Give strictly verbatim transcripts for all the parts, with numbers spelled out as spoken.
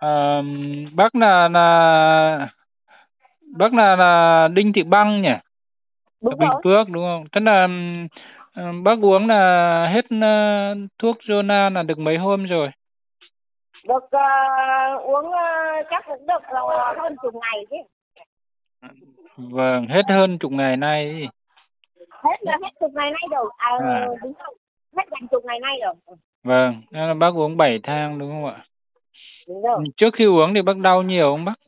Ờ, bác là là bác là là Đinh Thị Băng nhỉ? Đúng Bình rồi. Phước đúng không? Tức là ừm, bác uống là hết ờ, thuốc Zona là được mấy hôm rồi? Được ờ, uống ờ, chắc cũng được ờ, hơn chục ngày chứ. Vâng, hết hơn chục ngày nay ấy. Hết là hết chục ngày nay rồi. À À, đúng không? Hết gần chục ngày nay rồi. Ừ, vâng, thế là bác uống bảy thang đúng không ạ? đúng rồi. Trước khi uống thì bác đau nhiều không bác?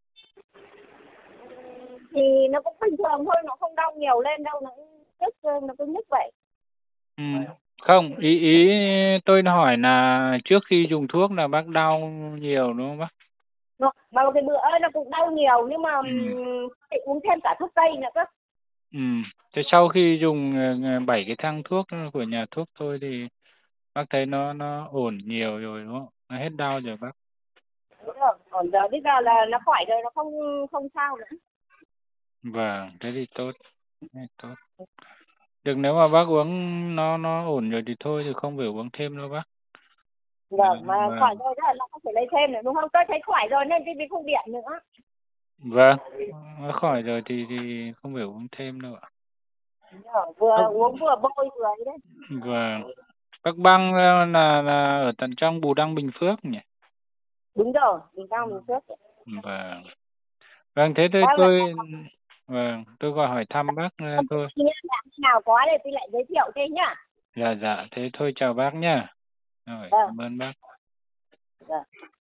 Thì nó cũng bình thường thôi, nó không đau nhiều lên đâu, nó cũng nhức, nó cứ nhức vậy. Ừ. Không, ý ý tôi hỏi là trước khi dùng thuốc là bác đau nhiều đúng không bác? Nó, mà cái bữa ấy nó cũng đau nhiều nhưng mà Ừ. um, phải uống thêm cả thuốc tây nữa cơ. Ừ. Thế sau khi dùng ờ, bảy cái thang thuốc của nhà thuốc thôi thì bác thấy nó nó ổn nhiều rồi đúng không? Nó hết đau rồi bác. Đúng rồi. Còn giờ bây giờ là nó khỏi rồi, nó không không sao nữa. Vâng, thế thì tốt. Thế thì tốt. Được, nếu mà bác uống nó nó ổn rồi thì thôi, thì không phải uống thêm đâu bác. À, Vâng, mà khỏi vâng. rồi đó là không phải lấy thêm nữa đúng không? Tôi thấy khỏi rồi nên tôi không điện nữa. Vâng, nó khỏi rồi thì thì không phải uống thêm đâu ạ. Đúng rồi. Vừa Bác, uống vừa bôi vừa ấy đấy. vâng. Bác Băng là, là là ở tận trong Bù Đăng Bình Phước nhỉ? Đúng rồi, mình đang mình trước. Vâng. Vâng, thế tôi Bác là tôi vâng, tôi gọi hỏi thăm bác ờ, thôi. khi nào có thì tôi lại giới thiệu thêm nhá. Dạ dạ, thế thôi chào bác nhá. Rồi, Vâng. cảm ơn bác. Vâng.